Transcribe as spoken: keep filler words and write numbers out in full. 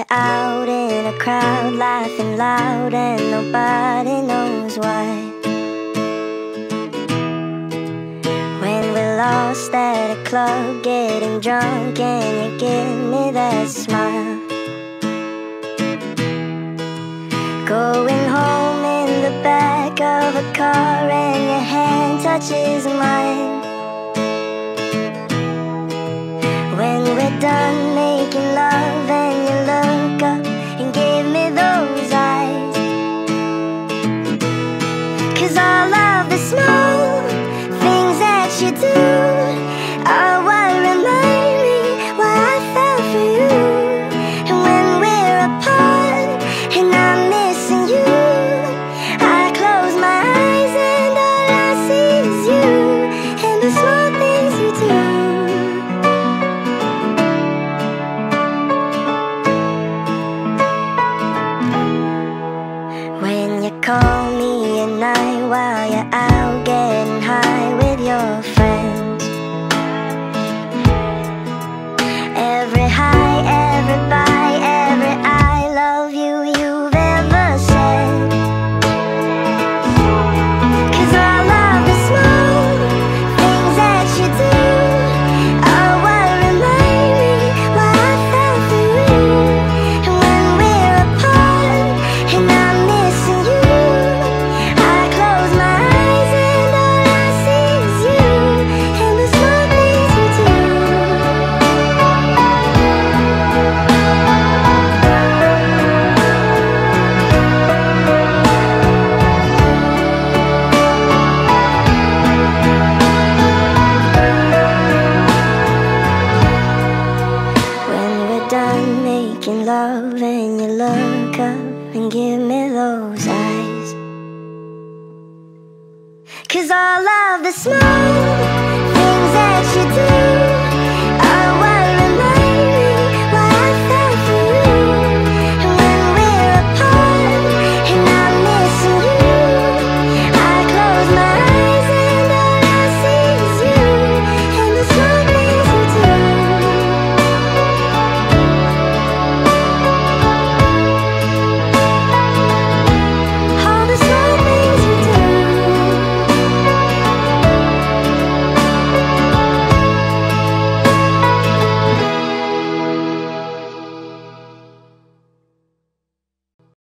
you're out in a crowd, laughing loud and nobody knows why. When we're lost at a club, getting drunk, and you give me that smile. Going home in the back of a car, and your hand touches mine. When we're done making love, and you look up and give me those eyes. 'Cause all of the small things that you do are what remind me why I fell for you. And when we're apart and I'm missing you, I close my eyes and all I see is you and the small things you do. When you call me at night while you're out getting high with your friends. Every high, every bye, every I love you you've ever said. 'Cause all of the small things that you do are what remind me why I fell for you. And when we're apart and I'm missing you, I close my eyes and all I see is you and the small things you do. When we're done making love and you look up and give me those eyes. 'Cause all of the small things that you do